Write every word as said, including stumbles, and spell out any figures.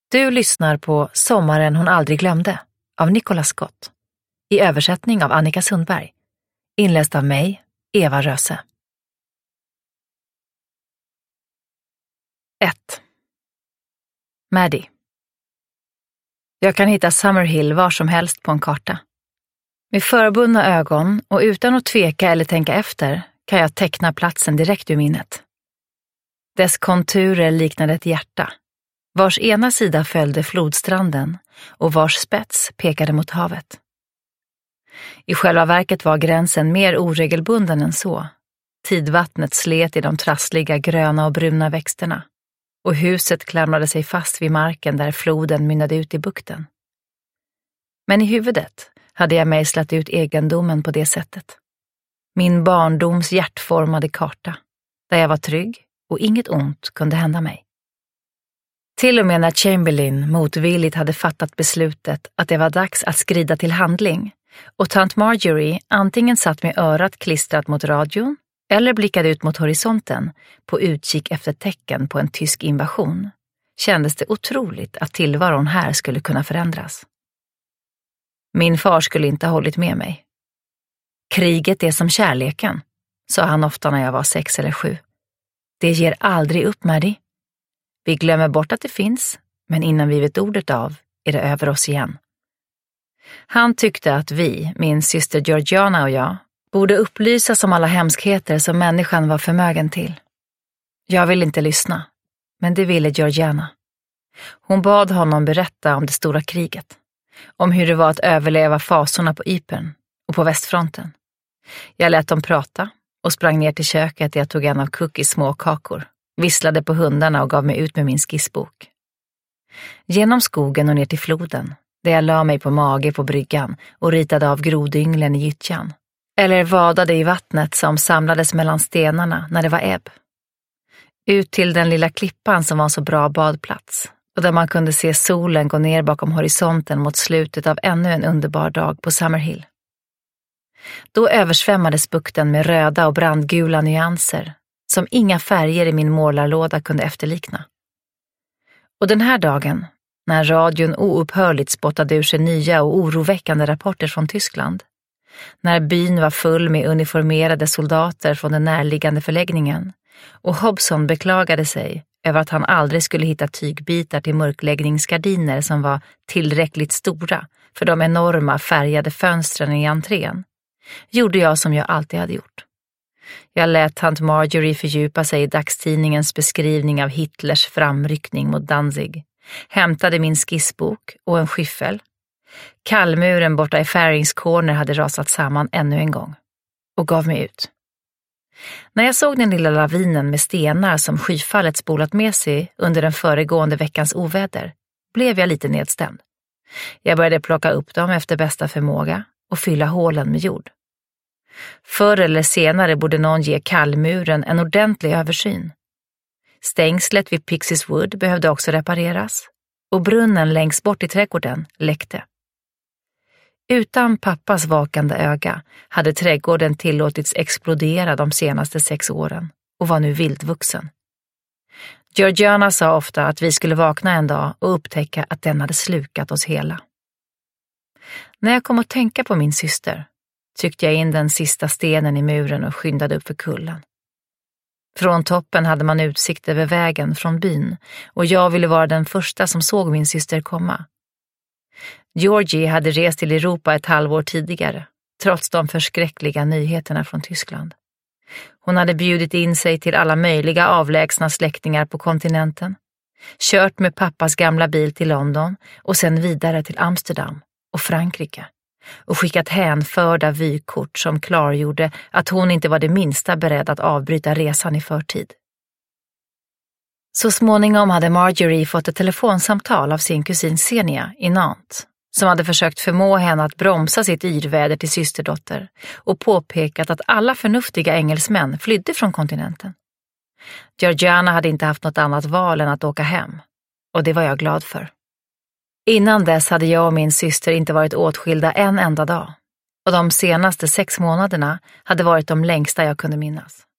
Du lyssnar på Sommaren hon aldrig glömde av Nicholas Scott. I översättning av Annika Sundberg. Inläst av mig, Eva Röse. ett. Maddie. Jag kan hitta Summerhill var som helst på en karta. Med förbundna ögon och utan att tveka eller tänka efter kan jag teckna platsen direkt ur minnet. Dess konturer liknade ett hjärta, vars ena sida följde flodstranden och vars spets pekade mot havet. I själva verket var gränsen mer oregelbunden än så. Tidvattnet slet i de trassliga gröna och bruna växterna och huset klamrade sig fast vid marken där floden mynnade ut i bukten. Men i huvudet hade jag mejslat ut egendomen på det sättet. Min barndoms hjärtformade karta, där jag var trygg och inget ont kunde hända mig. Till och med när Chamberlain motvilligt hade fattat beslutet att det var dags att skrida till handling och tant Marjorie antingen satt med örat klistrat mot radion eller blickade ut mot horisonten på utkik efter tecken på en tysk invasion, kändes det otroligt att tillvaron här skulle kunna förändras. Min far skulle inte ha hållit med mig. Kriget är som kärleken, sa han ofta när jag var sex eller sju. Det ger aldrig upp, Maddie. Vi glömmer bort att det finns, men innan vi vet ordet av är det över oss igen. Han tyckte att vi, min syster Georgiana och jag, borde upplysas om alla hemskheter som människan var förmögen till. Jag ville inte lyssna, men det ville Georgiana. Hon bad honom berätta om det stora kriget, om hur det var att överleva fasorna på Ypern och på västfronten. Jag lät dem prata och sprang ner till köket där jag tog en av Cookies små kakor, visslade på hundarna och gav mig ut med min skissbok. Genom skogen och ner till floden, där jag la mig på mage på bryggan och ritade av grodynglen i gyttjan. Eller vadade i vattnet som samlades mellan stenarna när det var ebb. Ut till den lilla klippan som var så bra badplats och där man kunde se solen gå ner bakom horisonten mot slutet av ännu en underbar dag på Summerhill. Då översvämmades bukten med röda och brandgula nyanser som inga färger i min målarlåda kunde efterlikna. Och den här dagen, när radion oupphörligt spottade ur sig nya och oroväckande rapporter från Tyskland, när byn var full med uniformerade soldater från den närliggande förläggningen och Hobson beklagade sig över att han aldrig skulle hitta tygbitar till mörkläggningsgardiner som var tillräckligt stora för de enorma färgade fönstren i entrén, gjorde jag som jag alltid hade gjort. Jag lät tant Marjorie fördjupa sig i dagstidningens beskrivning av Hitlers framryckning mot Danzig, hämtade min skissbok och en skyffel. Kallmuren borta i Farings Corner hade rasat samman ännu en gång och gav mig ut. När jag såg den lilla lavinen med stenar som skyfallet spolat med sig under den föregående veckans oväder blev jag lite nedstämd. Jag började plocka upp dem efter bästa förmåga och fylla hålen med jord. Förr eller senare borde någon ge kallmuren en ordentlig översyn. Stängslet vid Pixies Wood behövde också repareras och brunnen längst bort i trädgården läckte. Utan pappas vakande öga hade trädgården tillåtits explodera de senaste sex åren och var nu vildvuxen. Georgiana sa ofta att vi skulle vakna en dag och upptäcka att den hade slukat oss hela. När jag kom att tänka på min syster tryckte jag in den sista stenen i muren och skyndade upp för kullen. Från toppen hade man utsikt över vägen från byn och jag ville vara den första som såg min syster komma. Georgie hade rest till Europa ett halvår tidigare, trots de förskräckliga nyheterna från Tyskland. Hon hade bjudit in sig till alla möjliga avlägsna släktingar på kontinenten, kört med pappas gamla bil till London och sen vidare till Amsterdam och Frankrike och skickat hänförda vykort som klargjorde att hon inte var det minsta beredd att avbryta resan i förtid. Så småningom hade Marjorie fått ett telefonsamtal av sin kusin Senia i Nantes, som hade försökt förmå henne att bromsa sitt yrväder till systerdotter och påpekat att alla förnuftiga engelsmän flydde från kontinenten. Georgiana hade inte haft något annat val än att åka hem, och det var jag glad för. Innan dess hade jag och min syster inte varit åtskilda en enda dag, och de senaste sex månaderna hade varit de längsta jag kunde minnas.